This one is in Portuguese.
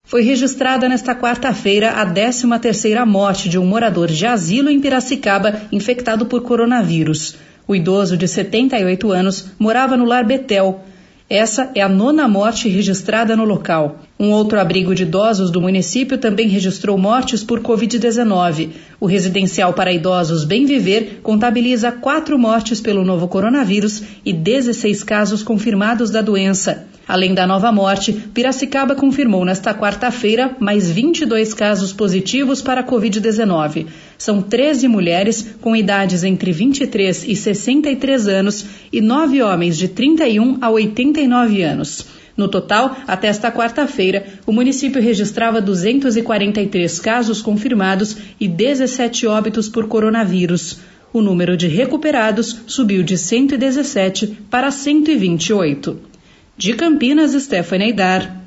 Foi registrada nesta quarta-feira a 13ª morte de um morador de asilo em Piracicaba infectado por coronavírus. O idoso de 78 anos morava no Lar Betel. Essa é a 9ª morte registrada no local. Um outro abrigo de idosos do município também registrou mortes por Covid-19. O residencial para idosos Bem Viver contabiliza 4 mortes pelo novo coronavírus e 16 casos confirmados da doença. Além da nova morte, Piracicaba confirmou nesta quarta-feira mais 22 casos positivos para a Covid-19. São 13 mulheres com idades entre 23 e 63 anos e 9 homens de 31 a 89 anos. No total, até esta quarta-feira, o município registrava 243 casos confirmados e 17 óbitos por coronavírus. O número de recuperados subiu de 117 para 128. De Campinas, Stephanie Aidar.